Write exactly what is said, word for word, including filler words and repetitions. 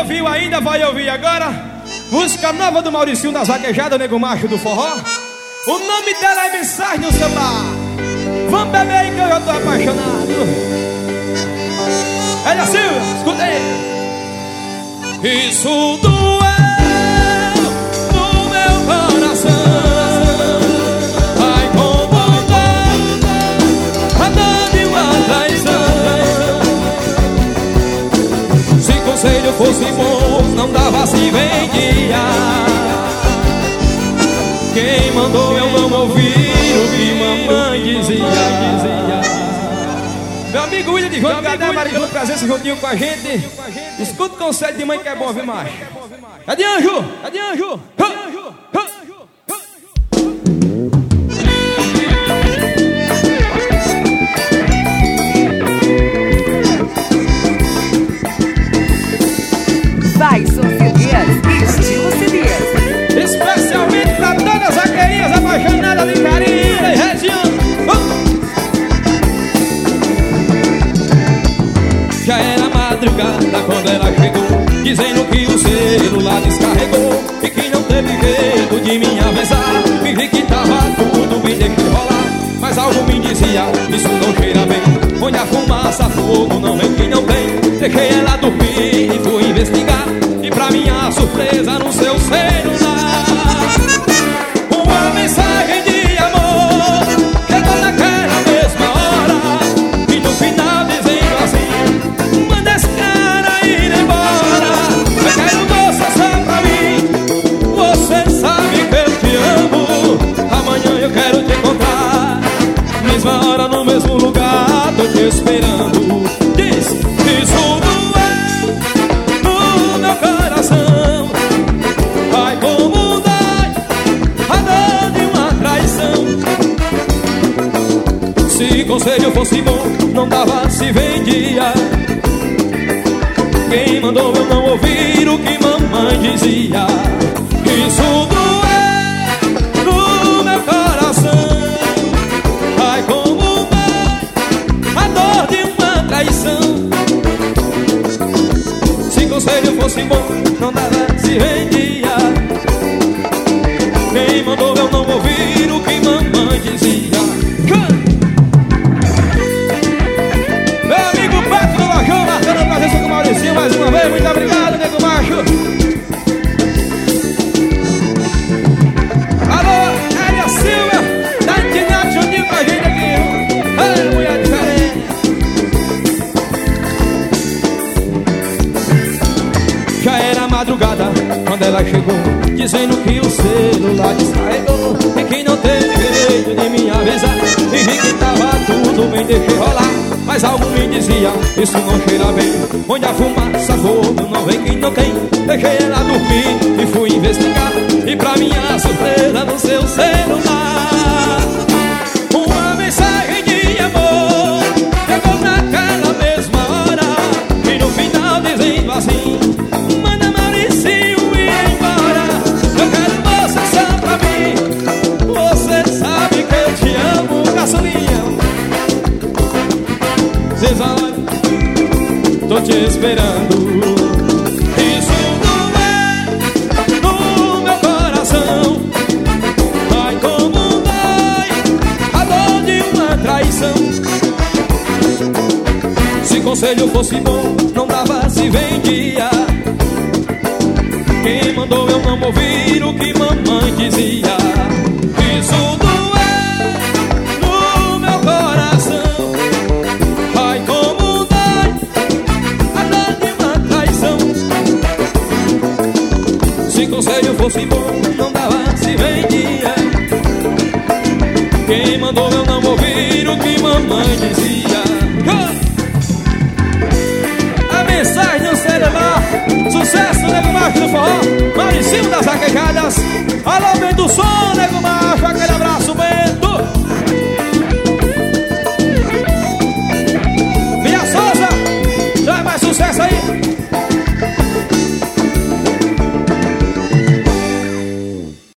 ouviu ainda, vai ouvir agora. Música nova do Mauricinho das Vaquejadas, Nego Macho do Forró. O nome dela é Mensagem no Celular. Vamos beber aí que eu já tô apaixonado. Olha Silvia, escuta aí. Isso doeu no meu coração. Ai, como dói a dor de uma traição. Se conselho fosse bom, não dava se vendia. Quem mandou eu não ouvir o que mamãe dizia, dizia. Meu amigo William de João de Gadé, marcando presença juntinho com a gente. Escuta o conselho de mãe que é bom, viu, macho? É de anjo! É de anjo! É de anjo! Vai, Sofia, estilo C Dias. Especialmente pra todas as vaqueirinhas apaixonadas de Carinha e região. Oh! Já era madrugada quando ela chegou, dizendo que o celular descarregou e que não teve jeito de me avisar. Me vi que tava tudo, me deixei rolar, mas algo me dizia, isso não cheira bem. Põe a fumaça, fogo, não vem que não tem. Deixei ela dormir e fui investigar, e pra minha surpresa no seu celular uma mensagem de amor chegou naquela mesma hora, e no final dizendo assim: manda esse cara ir embora, eu quero você só pra mim. Você sabe que eu te amo, amanhã eu quero te encontrar, mesma hora no mesmo lugar, tô te esperando. Diz, isso doeu no meu coração. Ai, como dói a dor de uma traição. Se conselho fosse bom, não dava, se vendia. Quem mandou eu não ouvir o que mamãe dizia. Isso doeu no meu coração. Ai, como dói a dor de uma traição. Se conselho fosse bom, não dava, se vendia. Quem mandou eu não ouvir o que mamãe dizia. Meu amigo Pato do Lajão, marcando presença com o Mauricinho mais uma vez. Muito obrigado, Nego Macho. Alô, Elia Silva, da Intinhato, juntinho com a gente aqui. Ei, mulher diferente. Já era madrugada quando ela chegou, dizendo que o celular descarregou e que não teve jeito de me avisar. E vi que tava tudo, me deixei rolar, mas algo me dizia, isso não cheira bem. Põe a fumaça, fogo, não vem que não tem. Deixei ela dormir e fui investigar, e pra minha surpresa no seu celular uma mensagem de amor chegou naquela mesma hora, e no final dizendo assim: manda Mauricinho ir embora, eu quero você só pra mim. Você sabe que eu te amo, gasolinha. Cesar, tô te esperando. Isso doeu no meu coração. Ai, como dói a dor de uma traição. Se conselho fosse bom, não dava, se vendia. Quem mandou eu não ouvir o que mamãe dizia. Isso doeu no meu coração. Ai, como dói a dor de uma traição. Se conselho fosse bom, não dava, se vendia. Quem mandou eu não ouvir o que mamãe dizia. A mensagem no celular, sucesso, Nego Macho do Forró, Mauricinho das Vaquejadas. Alô, vem do som, Nego Macho.